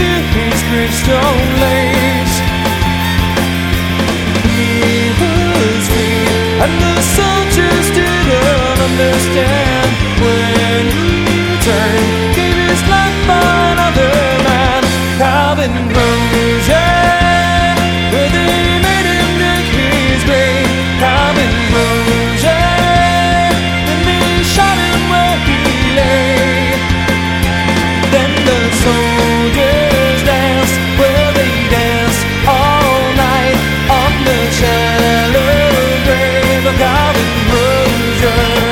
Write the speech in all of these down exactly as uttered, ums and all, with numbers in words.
his gravestone lays. He was free, and the soldiers didn't understand when he turned, gave his life for another man. Calvin rose, yeah, but they made him dig his grave. Calvin rose, yeah, and they shot him where he lay. Then the soldiers danced, well they danced all night on the shallow grave of Calvin Crozier.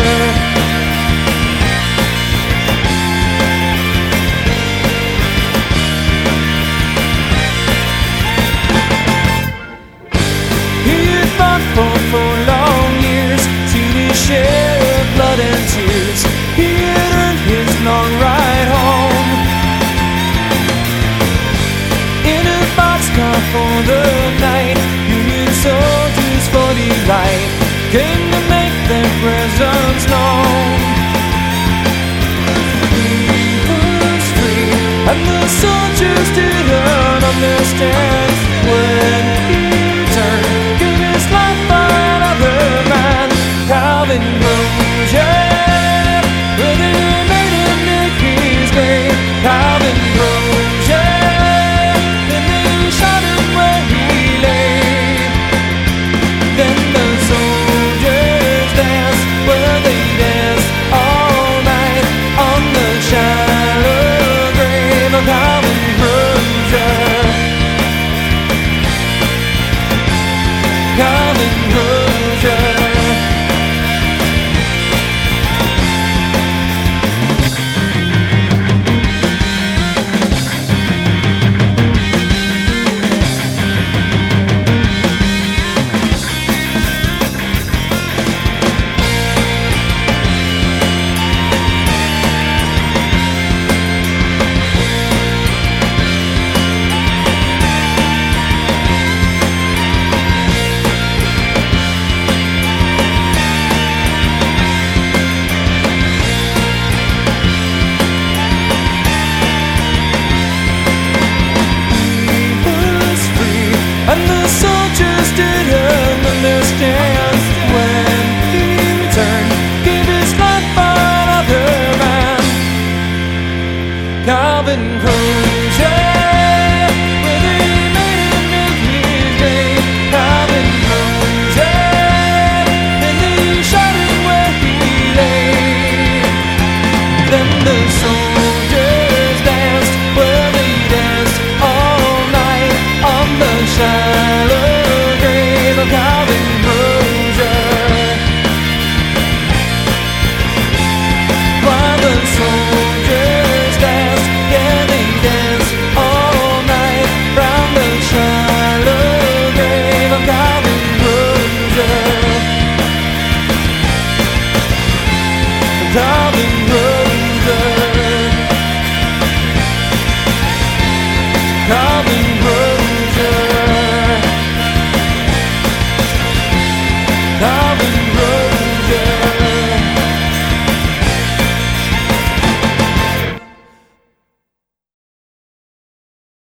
For four long years, seen his share of blood and tears. He had earned his long ride home in a boxcar for the night. Union soldiers for delight came to make their presence known. He was free, and the soldiers didn't understand when he turned, gave his life for another man. Calvin rose, yeah, but they made him dig his grave. Calvin rose, yeah, then they shot him where he lay. Then the soldiers danced, well they danced all night on the shallow grave of Calvin Crozier. Calvin Crozier. And the soldiers didn't understand when he turned, gave his life for another man. Calvin Crozier, where they made him dig his grave. Calvin Crozier, and they shot him where he lay. Then the soldiers danced, well they danced all night on the shallow grave of Calvin Crozier. While the soldiers danced, yeah they danced all night round the shallow grave of Calvin Crozier. Calvin Crozier. Calvin